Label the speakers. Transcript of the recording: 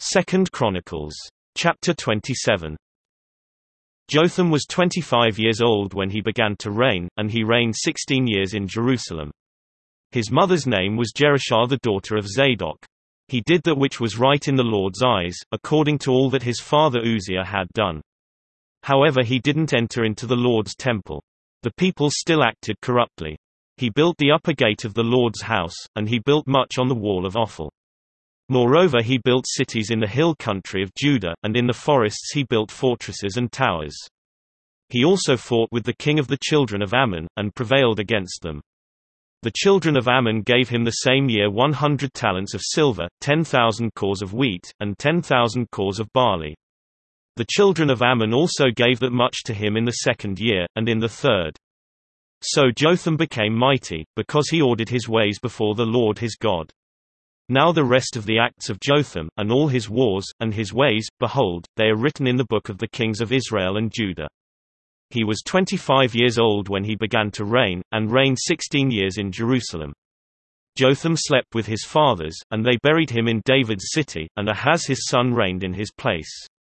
Speaker 1: 2 Chronicles. Chapter 27. Jotham was 25 years old when he began to reign, and he reigned 16 years in Jerusalem. His mother's name was Jerusha, the daughter of Zadok. He did that which was right in the Lord's eyes, according to all that his father Uzziah had done. However, he didn't enter into the Lord's temple. The people still acted corruptly. He built the upper gate of the Lord's house, and he built much on the wall of Ophel. Moreover, he built cities in the hill country of Judah, and in the forests he built fortresses and towers. He also fought with the king of the children of Ammon, and prevailed against them. The children of Ammon gave him the same year 100 talents of silver, 10,000 cors of wheat, and 10,000 cors of barley. The children of Ammon also gave that much to him in the second year, and in the third. So Jotham became mighty, because he ordered his ways before the Lord his God. Now the rest of the acts of Jotham, and all his wars, and his ways, behold, they are written in the book of the kings of Israel and Judah. He was 25 years old when he began to reign, and reigned 16 years in Jerusalem. Jotham slept with his fathers, and they buried him in David's city, and Ahaz his son reigned in his place.